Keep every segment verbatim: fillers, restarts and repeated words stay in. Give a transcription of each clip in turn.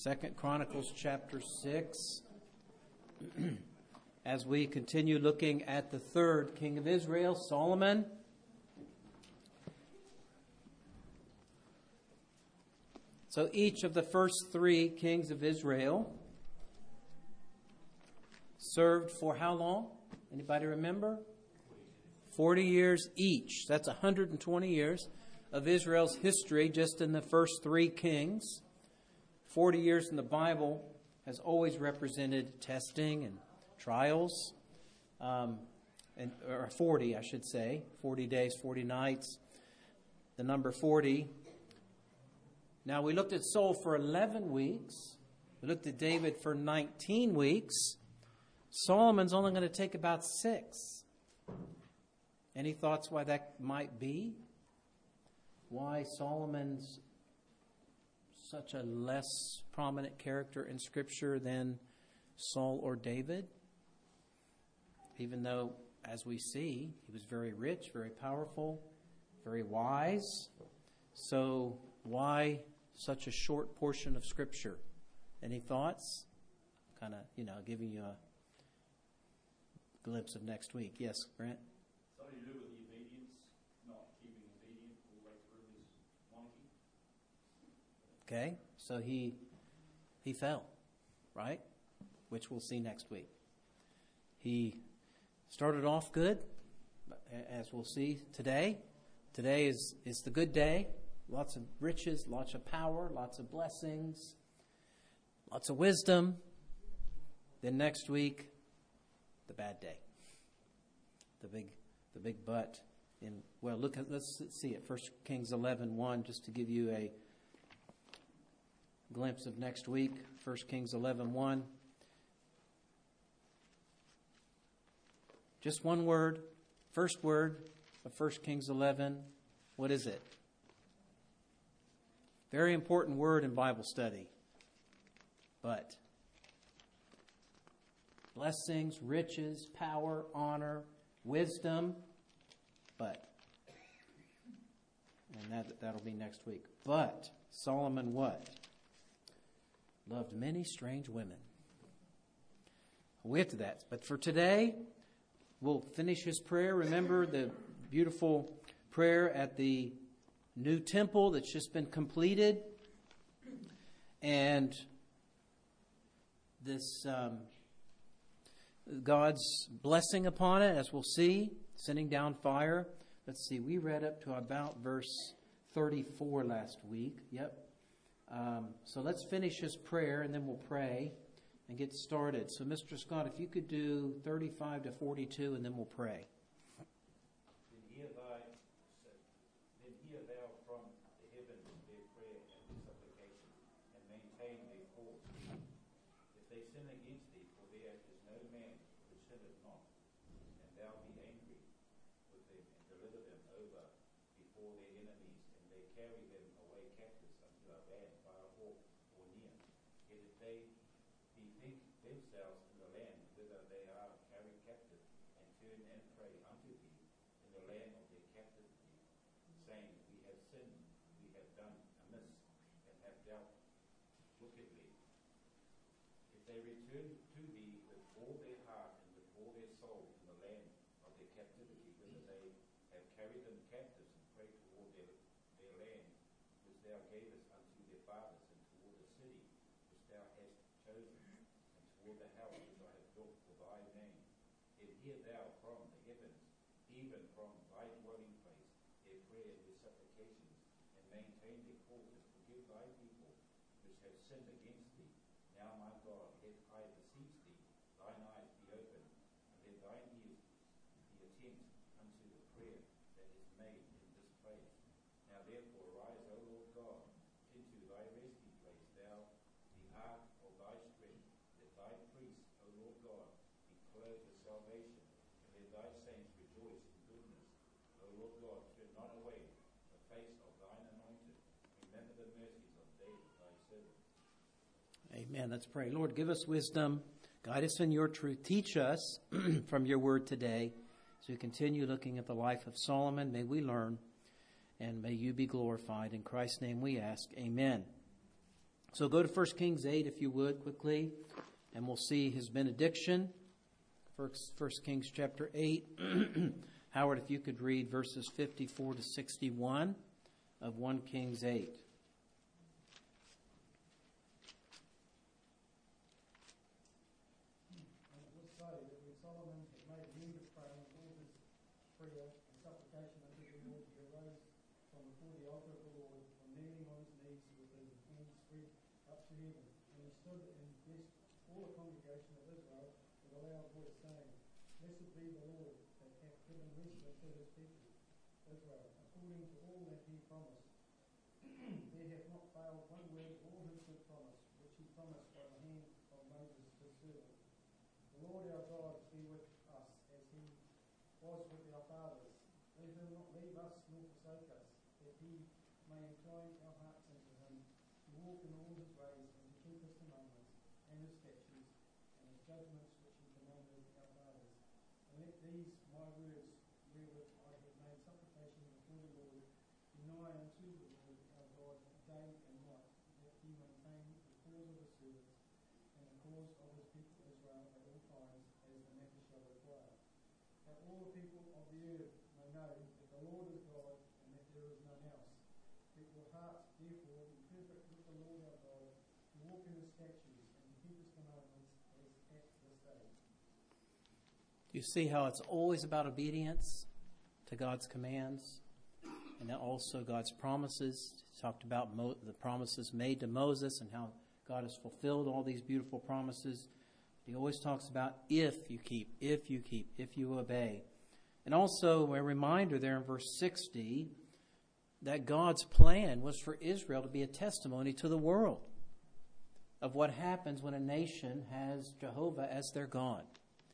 Second Chronicles chapter six. As we continue looking at the third king of Israel, Solomon. So each of the first three kings of Israel served for how long? Anybody remember? forty years each. That's one hundred twenty years of Israel's history just in the first three kings. forty years in the Bible has always represented testing and trials. Um, and or forty, I should say. forty days, forty nights. The number forty. Now, we looked at Saul for eleven weeks. We looked at David for nineteen weeks. Solomon's only going to take about six. Any thoughts why that might be? Why Solomon's such a less prominent character in Scripture than Saul or David? Even though, as we see, he was very rich, very powerful, very wise. So why such a short portion of Scripture? Any thoughts? Kind of, you know, giving you a glimpse of next week. Yes, Grant? Something to do with the obedience, not keeping obedient all the way through his monarchy. Okay, so he he fell, right? Which we'll see next week. He started off good, as we'll see today. Today is, is the good day. Lots of riches, lots of power, lots of blessings, lots of wisdom. Then next week, the bad day. The big the big but. In well, look at let's see it. First Kings eleven one, just to give you a glimpse of next week. First Kings eleven one. Just one word. First word of First Kings eleven. What is it? Very important word in Bible study. But. Blessings, riches, power, honor, wisdom. But. And that, that'll be next week. But Solomon what? Loved many strange women. We'll get to that. But for today, we'll finish his prayer. Remember the beautiful prayer at the new temple that's just been completed. And this um, God's blessing upon it, as we'll see, sending down fire. Let's see, we read up to about verse thirty-four last week. Yep. Um, so let's finish his prayer and then we'll pray and get started. So Mister Scott, if you could do thirty-five to forty-two and then we'll pray. Then hear thy, then hear thou from the heavens their prayer and their supplication, and maintain their cause. If they sin against thee, for there is no man who sinneth not, and thou be angry with them, and deliver them over before their enemies, and they carry them away captives unto a land far off or near. Yet if they bethink themselves in the land whither they are carried captive, and turn and pray unto thee in the land of their captivity, saying, We have sinned, we have done amiss, and have dealt wickedly. If they return to thee with all their heart and with all their soul in the land of their captivity, whither they have carried them captives, and pray toward their, their land, which thou gavest unto their fathers, and toward the city which thou hast chosen, and toward the house which I have built for thy name, then hear thou from the heavens, even from thy dwelling place, their prayer and their supplications, and maintain their cause, and forgive thy people which have sinned against thee. Now, my God, let I beseech thee, thine eyes be open, and let thine ears be attentive unto the prayer that is made in this place. Now, therefore, arise, O Lord God, into thy resting place, thou, the ark of thy strength. Let thy priests, O Lord God, be clothed with salvation, and let thy saints rejoice in goodness. O Lord God, turn not away the face of thine anointed. Remember the mercies of David thy servant. Amen. Let's pray. Lord, give us wisdom. Guide us in your truth. Teach us from your word today. As we continue looking at the life of Solomon, may we learn and may you be glorified. In Christ's name we ask. Amen. So go to First Kings eight, if you would, quickly, and we'll see his benediction. First, First Kings chapter eight. Howard, if you could read verses fifty-four to sixty-one of First Kings eight. You see how it's always about obedience to God's commands, and then also God's promises. He talked about Mo- the promises made to Moses and how God has fulfilled all these beautiful promises. He always talks about if you keep, if you keep, if you obey. And also a reminder there in verse sixty that God's plan was for Israel to be a testimony to the world of what happens when a nation has Jehovah as their God.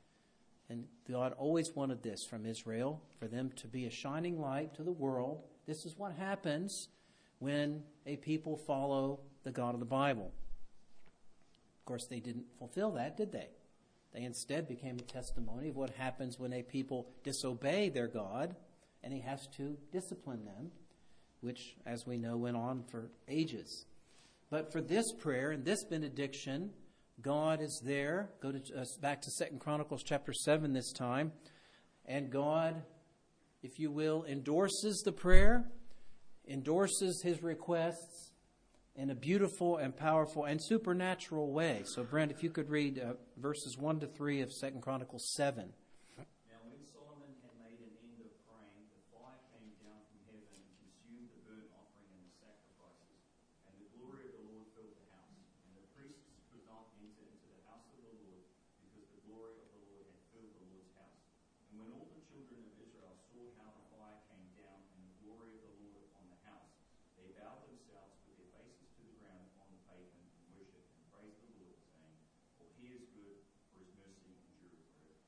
And God always wanted this from Israel, for them to be a shining light to the world. This is what happens when a people follow the God of the Bible. Of course, they didn't fulfill that, did they? They instead became a testimony of what happens when a people disobey their God, and he has to discipline them, which, as we know, went on for ages. But for this prayer and this benediction, God is there. Go to uh, back to Second Chronicles chapter seven this time. And God, if you will, endorses the prayer, endorses his requests in a beautiful and powerful and supernatural way. So, Brent, if you could read uh, verses one to three of Second Chronicles seven. Now when Solomon had made an end of praying, the fire came down from heaven and consumed the burnt offering and the sacrifices. And the glory of the Lord filled the house. And the priests could not enter into the house of the Lord, because the glory of the Lord had filled the Lord's house. And when all the children of Israel saw how the fire came down and the glory of the Lord on the house, they bowed themselves with their faces to the ground upon the pavement and worshipped and praised the Lord, saying, For he is good, for his mercy endureth forever.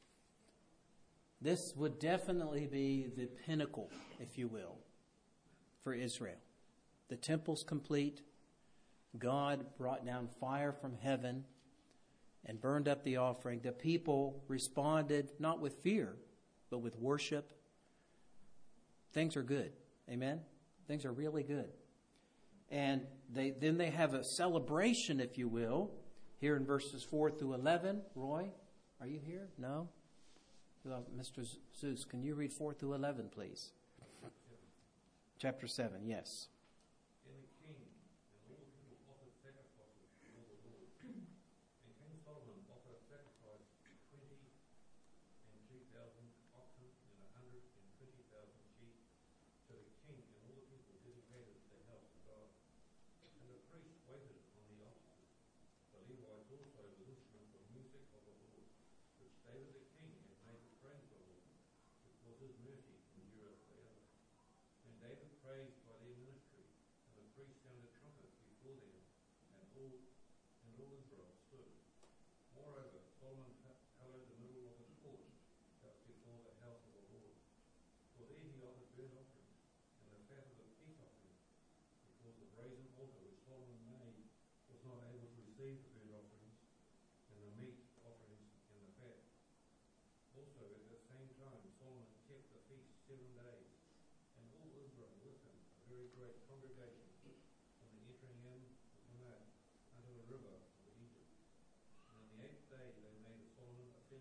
This would definitely be the pinnacle, if you will, for Israel. The temple's complete. God brought down fire from heaven and burned up the offering. The people responded not with fear, but with worship. Things are good. Amen? Things are really good. And they then they have a celebration, if you will, here in verses four through eleven. Roy, are you here? No? Well, Mister Zeus, can you read four through eleven, please? Chapter seven, yes. Then the king and all the people offered sacrifices before the Lord. And King Solomon offered a sacrifice of twenty and two thousand oxen and a hundred and twenty thousand sheep. So the king and all the people dedicated the house of God. And the priests waited on the altars. The Levites also with instruments of music of the Lord, which David the king had made to praise the Lord, because his mercy endureth forever. And David praised by their ministry, and the priests sounded trumpets before them, and all and all Israel stood. Moreover, Solomon hallowed the middle of the court just before the house of the Lord. For there he offered burnt offerings, and the fat of the peace offerings, because the brazen altar which Solomon made was not able to receive the burnt offerings, and the meat offerings, and the fat. Also at the same time Solomon kept the feast seven days, and all Israel with him, a very great congregation, from the entering in of the mouth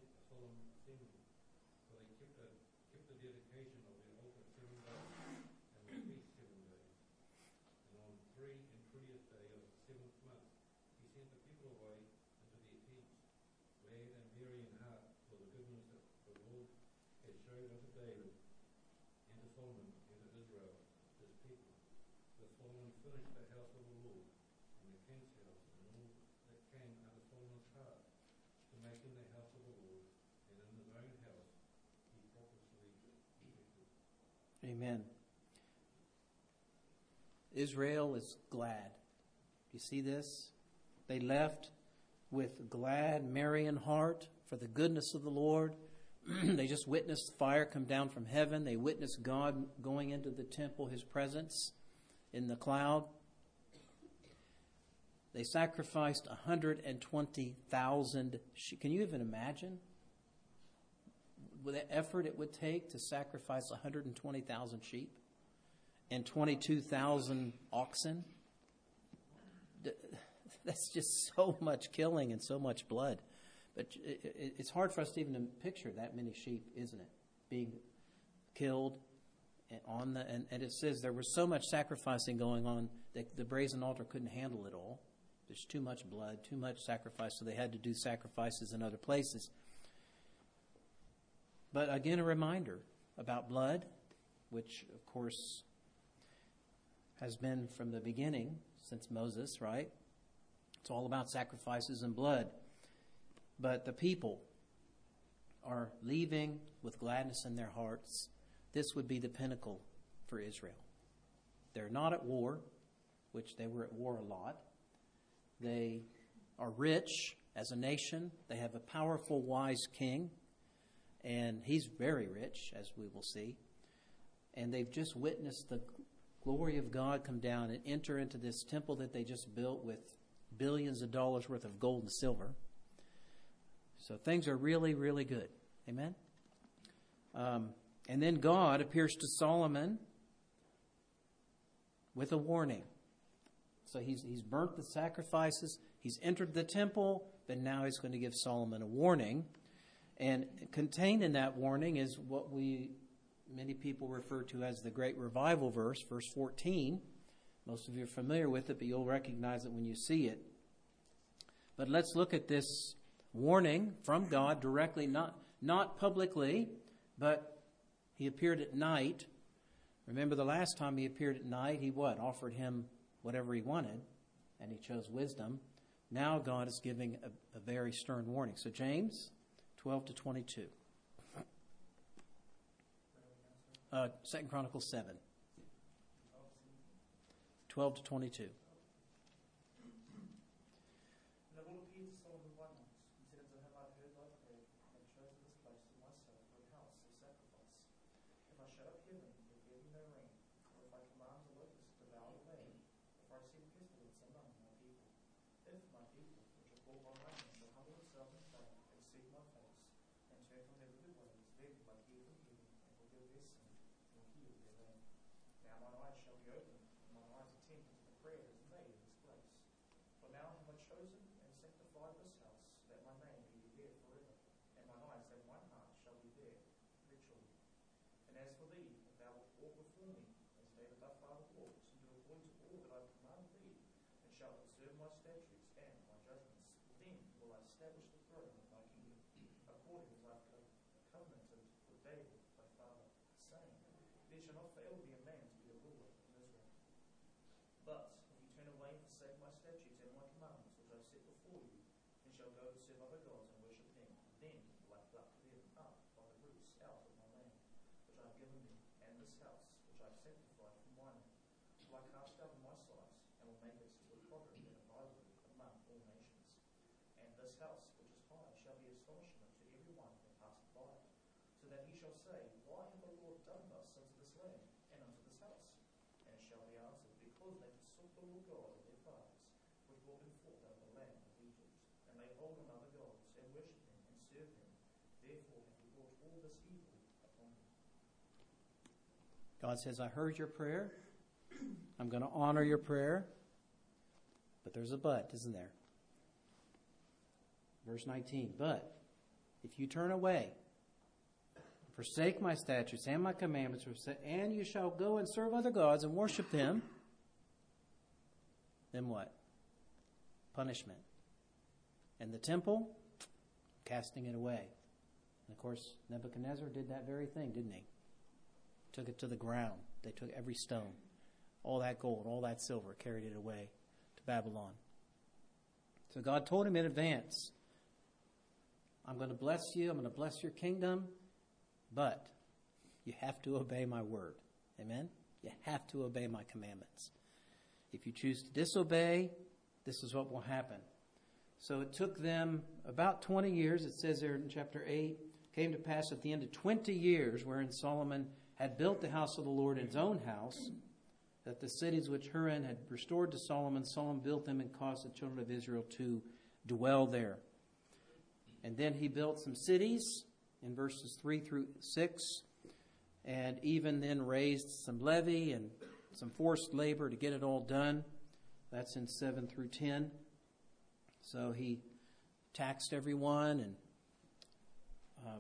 a solemn assembly. For they kept, a, kept the dedication of the altar seven days, and the feast seven days. And on the three and twentieth day of the seventh month, he sent the people away into their tents, glad and merry in heart for the goodness that the Lord had showed unto David, and to Solomon, and to Israel, his people. So Solomon finished the house of the Lord, and the king's house, and all that came under Solomon's heart, to make in the house of the Lord, and in his own house he purposely effected. Amen. Israel is glad. You see this? They left with glad, merry in heart for the goodness of the Lord. They just witnessed fire come down from heaven. They witnessed God going into the temple, his presence in the cloud. They sacrificed one hundred twenty thousand sheep. Can you even imagine the effort it would take to sacrifice one hundred twenty thousand sheep and twenty-two thousand oxen? That's just so much killing and so much blood. But it's hard for us to even picture that many sheep, isn't it? Being killed on the and, and it says there was so much sacrificing going on that the brazen altar couldn't handle it all. There's too much blood, too much sacrifice, so they had to do sacrifices in other places. But again, a reminder about blood, which of course has been from the beginning since Moses, right? It's all about sacrifices and blood. But the people are leaving with gladness in their hearts. This would be the pinnacle for Israel. They're not at war, which they were at war a lot. They are rich as a nation. They have a powerful, wise king, and he's very rich, as we will see. And they've just witnessed the glory of God come down and enter into this temple that they just built with billions of dollars worth of gold and silver. So things are really, really good. Amen? Um, and then God appears to Solomon with a warning. So he's he's burnt the sacrifices. He's entered the temple. But now he's going to give Solomon a warning. And contained in that warning is what we, many people refer to as the Great Revival verse, verse fourteen. Most of you are familiar with it, but you'll recognize it when you see it. But let's look at this warning from God directly, not, not publicly, but he appeared at night. Remember the last time he appeared at night, he what? Offered him whatever he wanted, and he chose wisdom. Now God is giving a, a very stern warning. So James twelve to twenty-two. Uh, Second Chronicles seven. twelve to twenty-two. And the Lord appeared to Solomon one night, and said unto him, I have heard thy prayer, and have chosen this place for myself for a house of sacrifice. If I shut up heaven, and give me no rain, or if I command the locusts to devour the land, if I send pestilence among my people, if my people, which are called by my name, shall humble themselves and pray, and seek my face, and turn from their wicked ways, then will I hear from heaven, and forgive their sin, and will heal their land. Now mine eyes shall be opened, and mine eyes attentive to the prayer that is made in this place. For now have I chosen and sanctified this house, that my name may be there forever, and mine eyes and mine heart shall be there perpetually. And as for thee, if thou wilt walk before me, as David thy father walks, and do according to all that I have commanded thee, and shalt observe my statutes and my judgments, then will I establish the throne of thy kingdom, according as I have covenanted with David thy father, saying, There shall not fail to be a man to be a ruler in Israel. But if you turn away and forsake my statutes and my commandments, which I have set before you, and shall go to serve other gods and worship them, then will I pluck them up by the roots out of my land, which I have given them, and this house, which I have sanctified from my name, will I cast out of my sight, and will make it to a proverb and a byword among all nations. And this house, which is high, shall be astonishment to every one that passeth by it, so that he shall say, Why hath the Lord done thus unto this land, and unto this house? And it shall be answered, Because they forsook the Lord God of their fathers, which brought them forth out of the land of Egypt, and laid hold on other gods, and worshipped them, and served them. Therefore have he brought all this evil upon them. God says, I heard your prayer. I'm going to honor your prayer. But there's a but, isn't there? Verse nineteen, but if you turn away, forsake my statutes and my commandments, and you shall go and serve other gods and worship them, then what? Punishment. And the temple, casting it away. And of course, Nebuchadnezzar did that very thing, didn't he? Took it to the ground. They took every stone, all that gold, all that silver, carried it away to Babylon. So God told him in advance, I'm going to bless you, I'm going to bless your kingdom, but you have to obey my word. Amen? You have to obey my commandments. If you choose to disobey, this is what will happen. So it took them about twenty years, it says there in chapter eight, came to pass at the end of twenty years, wherein Solomon had built the house of the Lord in his own house, that the cities which Huram had restored to Solomon, Solomon built them and caused the children of Israel to dwell there. And then he built some cities in verses three through six, and even then raised some levy and some forced labor to get it all done. That's in seven through ten. So he taxed everyone and uh,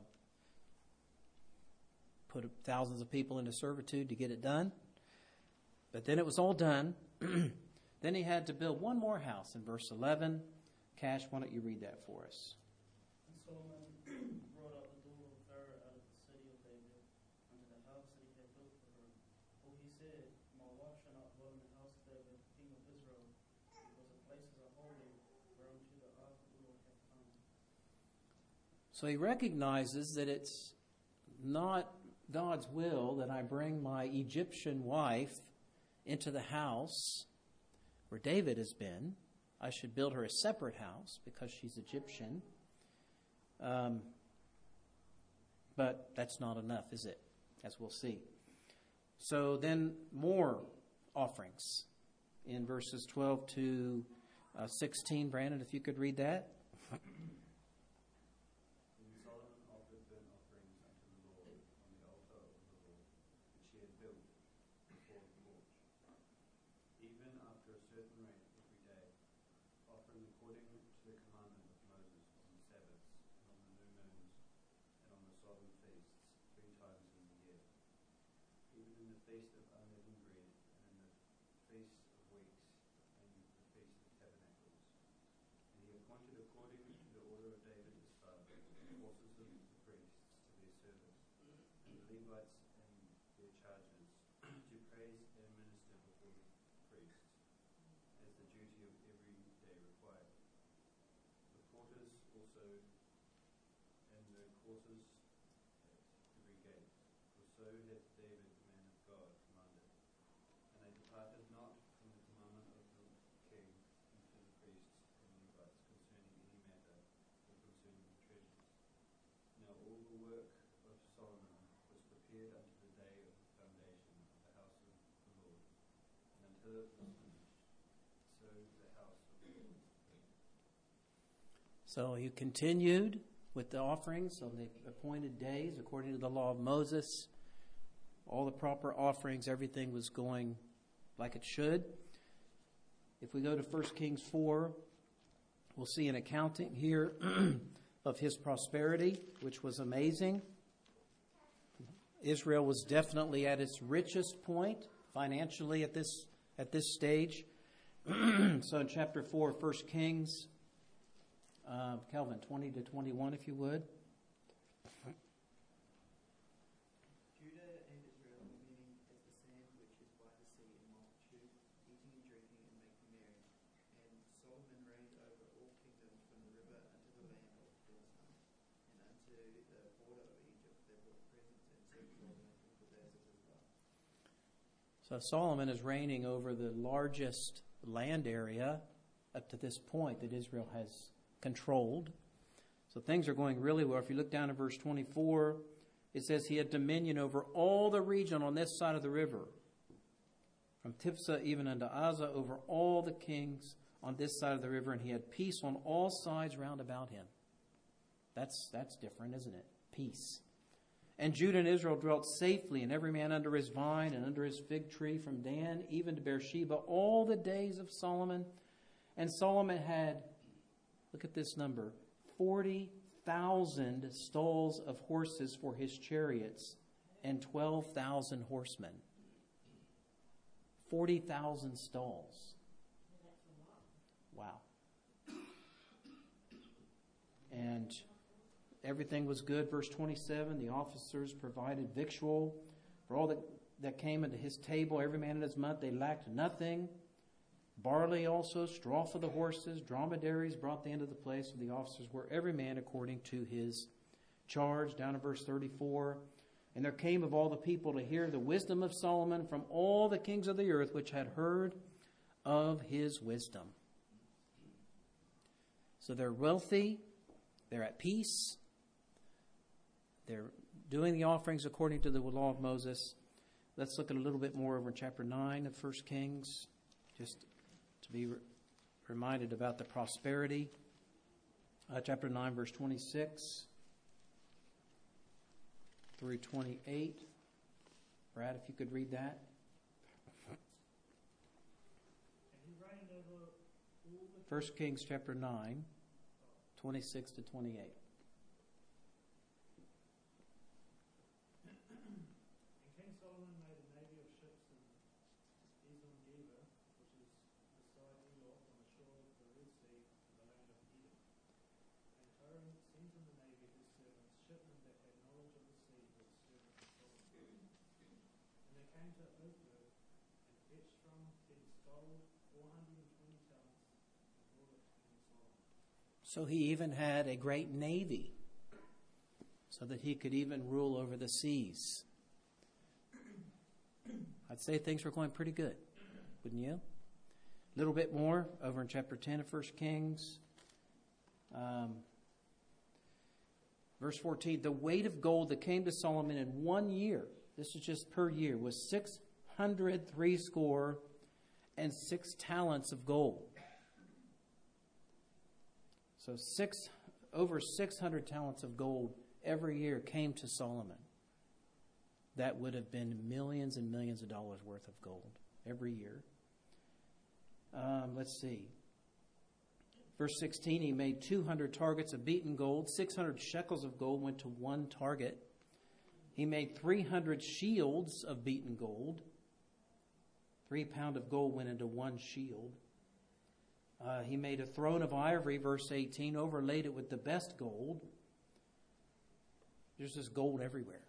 put thousands of people into servitude to get it done. But then it was all done. Then he had to build one more house in verse eleven. Cash, why don't you read that for us? And Solomon brought out the door of Pharaoh out of the city of David unto the house that he had built for her. For he said, My wife shall not dwell in the house of David, king of Israel, because the places are holy, whereunto the ark of the Lord hath come. So he recognizes that it's not God's will that I bring my Egyptian wife into the house where David has been. I should build her a separate house because she's Egyptian. Um, but that's not enough, is it? As we'll see. So then more offerings in verses twelve to uh, sixteen. Brandon, if you could read that. Feast of unleavened bread, and in the feast of weeks, and the feast of tabernacles. And he appointed according to the order of David his father, the forces of the priests to their service, and the Levites and their charges, to praise and minister before the priests, as the duty of every day required. The porters also, and the courses at every gate, for so hath David God commanded. And they departed not from the commandment of the king unto the priests and Levites concerning any matter or concerning the treasures. Now all the work of Solomon was prepared unto the day of the foundation of the house of the Lord, and until it was finished, so the house of the Lord was finished. So he continued with the offerings on the appointed days according to the law of Moses. All the proper offerings, everything was going like it should. If we go to First Kings four, we'll see an accounting here of his prosperity, which was amazing. Israel was definitely at its richest point financially at this at this stage. So in chapter four, First Kings, uh, Calvin, twenty to twenty-one, if you would. So Solomon is reigning over the largest land area up to this point that Israel has controlled. So things are going really well. If you look down at verse twenty-four, it says he had dominion over all the region on this side of the river, from Tiphsah even unto Azza, over all the kings on this side of the river, and he had peace on all sides round about him. That's that's different, isn't it? Peace. And Judah and Israel dwelt safely, and every man under his vine and under his fig tree, from Dan even to Beersheba, all the days of Solomon. And Solomon had, look at this number, forty thousand stalls of horses for his chariots and twelve thousand horsemen. forty thousand stalls. Wow. And everything was good. Verse twenty-seven, the officers provided victual for all that, that came into his table, every man in his month. They lacked nothing. Barley also, straw for the horses, dromedaries brought they into the place of the officers, were every man according to his charge. Down in verse thirty-four, and there came of all the people to hear the wisdom of Solomon from all the kings of the earth, which had heard of his wisdom. So they're wealthy, they're at peace, they're doing the offerings according to the law of Moses. Let's look at a little bit more over in chapter nine of First Kings, just to be re- reminded about the prosperity. Uh, chapter nine, verse twenty-six through twenty-eight. Brad, if you could read that. And he reigned over all the First Kings chapter nine, twenty-six to twenty-eight. And King Solomon made a navy of ships in Ezion Geber, which is beside Eloth on the shore of the Red Sea, in the land of Edom. And Hiram sent in the navy his servants, shipmen that had knowledge of the sea, were the servants of Solomon. And they came to Ophir and fetched from thence gold four hundred and twenty talents, and brought it to King Solomon. So he even had a great navy so that he could even rule over the seas. I'd say things were going pretty good, wouldn't you? A little bit more over in chapter ten of First Kings. Um, verse fourteen, the weight of gold that came to Solomon in one year, this is just per year, was six hundred three score and six talents of gold. So six over six hundred talents of gold every year came to Solomon. That would have been millions and millions of dollars worth of gold every year. Um, let's see. Verse sixteen, he made two hundred targets of beaten gold. six hundred shekels of gold went to one target. He made three hundred shields of beaten gold. Three pound of gold went into one shield. Uh, he made a throne of ivory, verse eighteen, overlaid it with the best gold. There's just gold everywhere.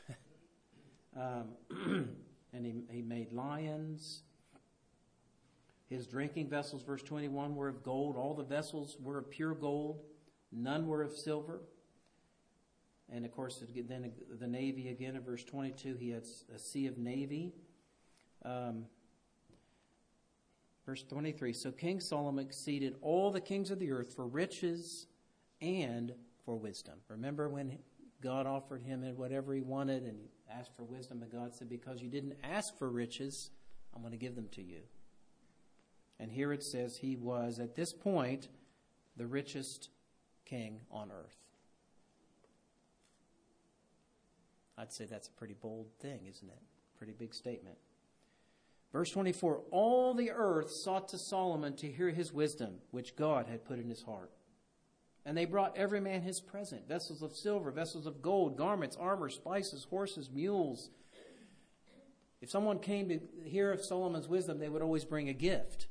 um, and he, he made lions. His drinking vessels, verse twenty-one, were of gold. All the vessels were of pure gold. None were of silver. And, of course, then the navy again in verse twenty-two, he had a sea of navy. Um, verse twenty-three, so King Solomon exceeded all the kings of the earth for riches and for wisdom. Remember when God offered him whatever he wanted and he asked for wisdom, and God said, because you didn't ask for riches, I'm going to give them to you. And here it says he was, at this point, the richest king on earth. I'd say that's a pretty bold thing, isn't it? Pretty big statement. Verse twenty-four, all the earth sought to Solomon to hear his wisdom, which God had put in his heart. And they brought every man his present, vessels of silver, vessels of gold, garments, armor, spices, horses, mules. If someone came to hear of Solomon's wisdom, they would always bring a gift.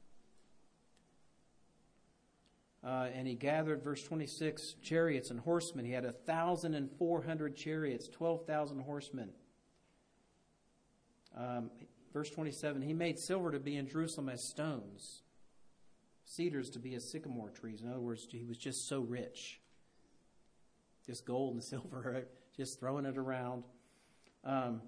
Uh, and he gathered, verse twenty-six, chariots and horsemen. He had a thousand and four hundred chariots, twelve thousand horsemen. Um, verse twenty-seven, he made silver to be in Jerusalem as stones, cedars to be as sycamore trees. In other words, he was just so rich. Just gold and silver, just throwing it around. Um,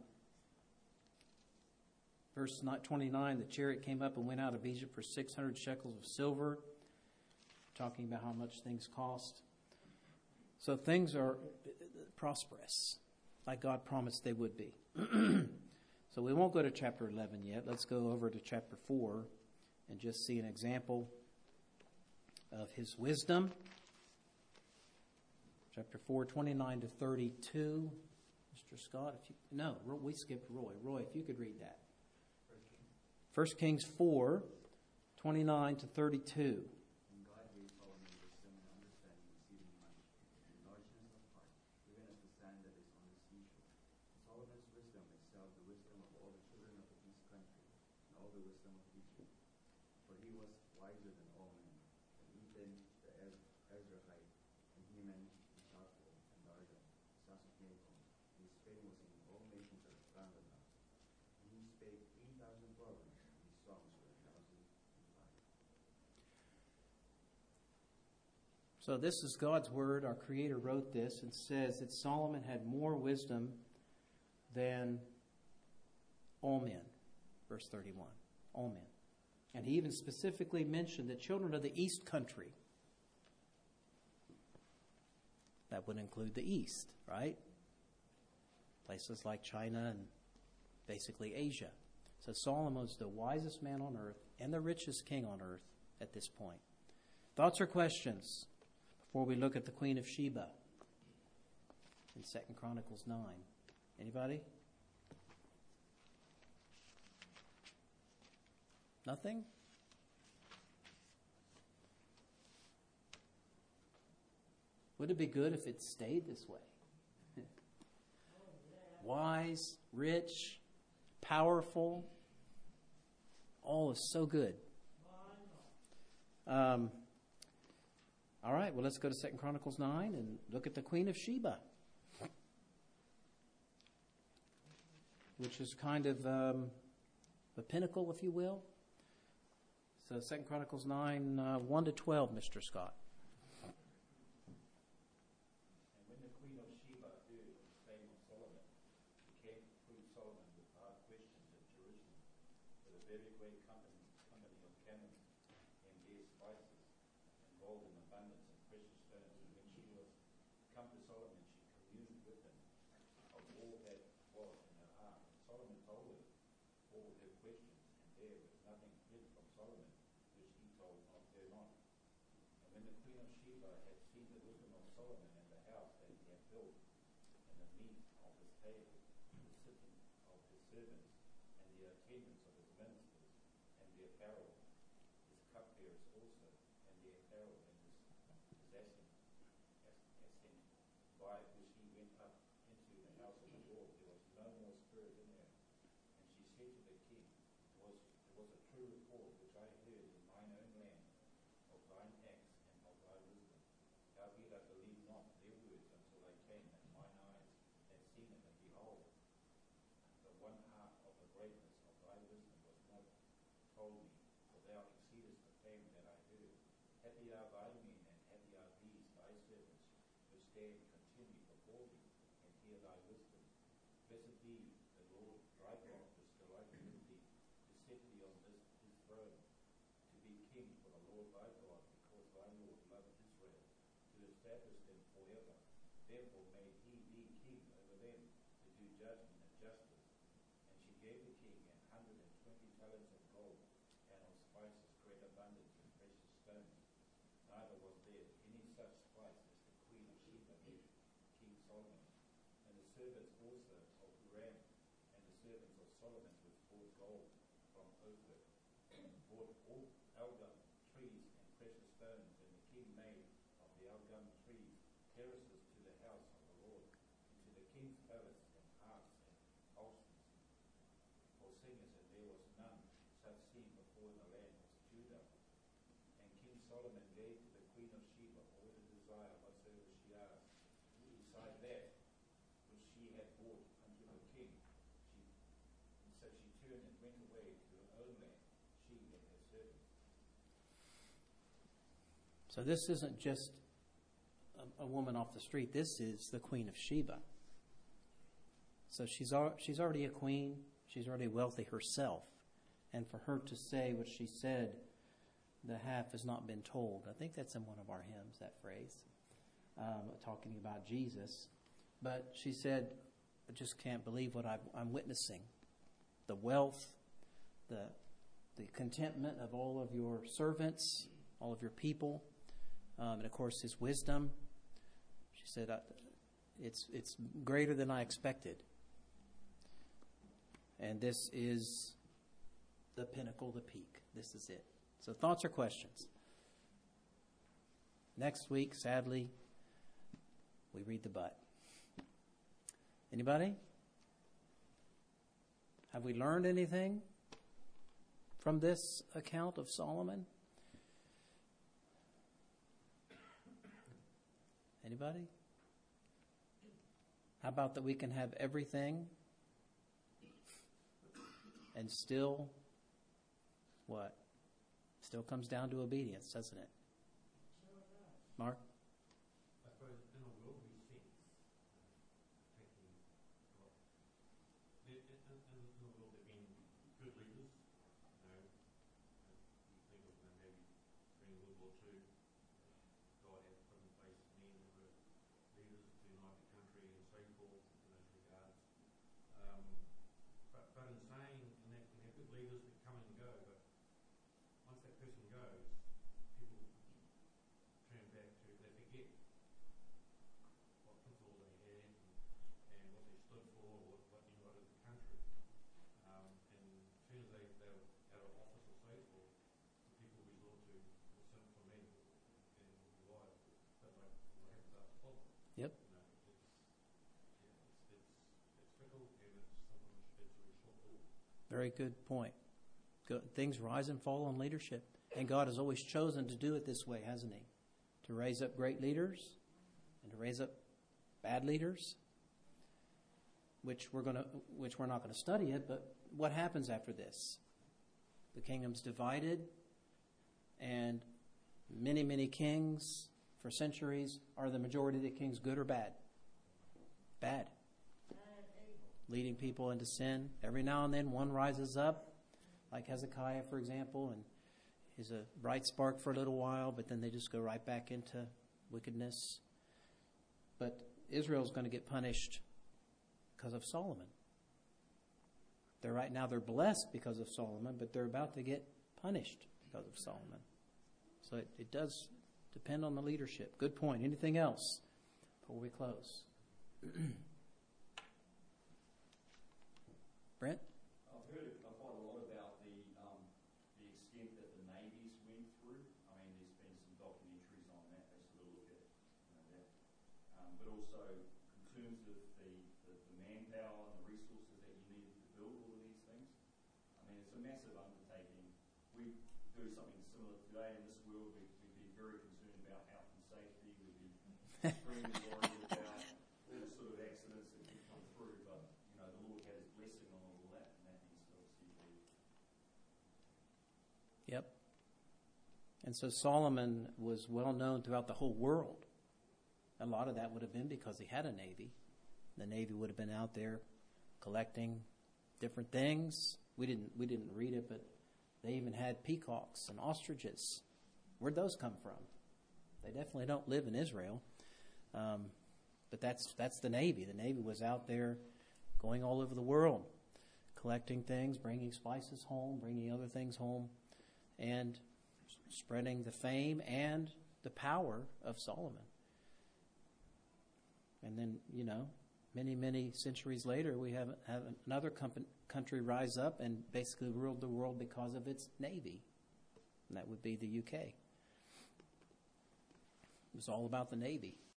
verse twenty-nine, the chariot came up and went out of Egypt for six hundred shekels of silver. Talking about how much things cost. So things are prosperous, like God promised they would be. So we won't go to chapter eleven yet. Let's go over to chapter four and just see an example of his wisdom. Chapter four, twenty-nine to thirty-two. Mister Scott, if you no, we skipped Roy. Roy, if you could read that. First Kings four, twenty-nine to thirty-two. he was wiser than all men, and Ethan the Ez- Ezrahite, and Heman the Sharpel, and Darda, sons of Nathan. His fame was in all nations around about. And he spake three thousand proverbs, and his songs were a thousand and five. So this is God's word. Our Creator wrote this and says that Solomon had more wisdom than all men. Verse thirty-one. All men. And he even specifically mentioned the children of the east country. That would include the east, right? Places like China and basically Asia. So Solomon was the wisest man on earth and the richest king on earth at this point. Thoughts or questions before we look at the Queen of Sheba in Second Chronicles nine? Anybody? Nothing? Would it be good if it stayed this way? Wise, rich, powerful, all is so good. Um, all right, well, let's go to Second Chronicles nine and look at the Queen of Sheba, which is kind of um, the pinnacle, if you will. So Second Chronicles nine, uh, one to twelve, Mister Scott. And when the Queen of Sheba heard of the fame of Solomon, she came to prove Solomon with hard questions at Jerusalem, with a very great company, company of camels and their spices, and gold in abundance and precious stones. And when she was come to Solomon, she communed with him of all that was in her heart. And Solomon told her all her questions, and there was nothing hid from Solomon, which he told not her not. And when the Queen of Sheba had seen the wisdom of Solomon and the house that he had built, and the meat of his table, the sitting of his servants, and the attendance of his ministers, and the apparel, his cupbearers also, and the apparel and his possession, ascent, by which he went up into the house of the Lord, there was no more spirit in her. And she said to the king, It was, it was a true report which I heard in mine own land of thine acts and of thy wisdom. Howbeit I believed not their words until I came, and mine eyes had seen it, and behold, the one half of the greatness of thy wisdom was not told me, for thou exceedest the fame that I heard. Happy are thy men, and happy are these thy servants, which stand continually before thee, and hear thy wisdom. Blessed be the Lord thy God, which delighted in thee, to set thee on this his throne, to be king for the Lord thy God, because thy Lord loved Israel, to establish them forever. Therefore made he thee king over them, to do judgment and justice. And she gave the king an hundred and twenty talents of gold, and of spices great abundance and precious stones. Neither was there any such spice as the Queen of Sheba gave King Solomon. And the servants also of Huram, and the servants of Solomon, which brought gold from Ophir, brought all algum trees and precious stones. And the king made of the algum trees terraces to the house of the Lord, and to the king's palace, and harps and psalteries for singers, and there was none such seen before in the land of Judah. And King Solomon gave to the Queen of Sheba all the desire whatsoever she asked. Beside that which she had brought unto the king, she, and so she turned and went away to her own land, she and her servants. So this isn't just a, a woman off the street. This is the Queen of Sheba. So she's al- she's already a queen. She's already wealthy herself. And for her to say what she said, the half has not been told. I think that's in one of our hymns, that phrase, um, talking about Jesus. But she said, I just can't believe what I've, I'm witnessing. The wealth, the the contentment of all of your servants, all of your people, um, and of course his wisdom. She said, I, it's it's greater than I expected. And this is the pinnacle, the peak. This is it. So thoughts or questions? Next week, sadly, we read the butt. Anybody? Have we learned anything? from this account of Solomon? Anybody? How about that we can have everything and still, what? Still comes down to obedience, doesn't it? Mark? I suppose in a worldly sense, taking, well, in, in, in in the world there have been good leaders, you know, you think of them maybe during World War Two, God had put in place men that were leaders to unite the country and so forth in those regards. Um, but, but in saying, and that can have good leaders that come and go, but once that person goes, people turn back to, they forget what principles they had and, and what they stood for, or what, what united the country. Um, and as soon as they, they're out of office or so forth, the people resort to, well, for me, and rely, but like what happens after Solomon. Yep. You know, it's, yeah, it's, it's, it's fickle and it's something that's very short-lived. Very good point. Go, things rise and fall in leadership. And God has always chosen to do it this way, hasn't He? To raise up great leaders and to raise up bad leaders, which we're going to, which we're not going to study it. But what happens after this? The kingdom's divided, and many, many kings for centuries. Are the majority of the kings good or bad? Bad. Leading people into sin. Every now and then one rises up, like Hezekiah, for example, and is a bright spark for a little while, but then they just go right back into wickedness. But Israel's going to get punished because of Solomon. They're right now they're blessed because of Solomon, but they're about to get punished because of Solomon. So it, it does depend on the leadership. Good point. Anything else before we close? Brent? I've heard quite a lot about the um, the extent that the navies went through. I mean, there's been some documentaries on that. They sort of look at you know, that, um, but also in terms of the, the, the manpower and the resources that you needed to build all of these things. I mean, it's a massive undertaking. We do something similar today in this world. We, we'd be very concerned about health and safety. We'd be extremely worried about all the sort of accidents that could come through. But you know, the Lord had His blessing on all of that, and that needs to obviously be. Yep. And so Solomon was well known throughout the whole world. A lot of that would have been because he had a navy. The navy would have been out there collecting different things. We didn't we didn't read it, but they even had peacocks and ostriches. Where'd those come from? They definitely don't live in Israel. Um, but that's that's the Navy. The Navy was out there going all over the world, collecting things, bringing spices home, bringing other things home, and spreading the fame and the power of Solomon. And then, you know, many, many centuries later, we have, have another comp- country rise up and basically ruled the world because of its navy. And that would be the U K. It was all about the Navy.